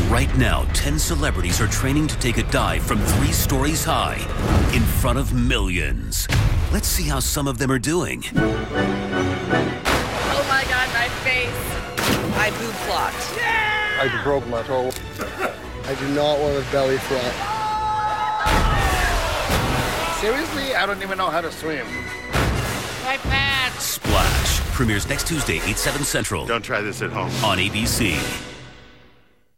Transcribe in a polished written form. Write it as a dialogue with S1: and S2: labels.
S1: Right now, 10 celebrities are training to take a dive from 3 stories high in front of millions. Let's see how some of them are doing.
S2: Oh my God, my face. My boob flopped.
S3: Yeah! I broke my toe. I do not want a belly flop. Seriously? I don't even know how to swim.
S2: My pants.
S1: Splash premieres next Tuesday, 8/7 Central.
S4: Don't try this at home.
S1: On ABC.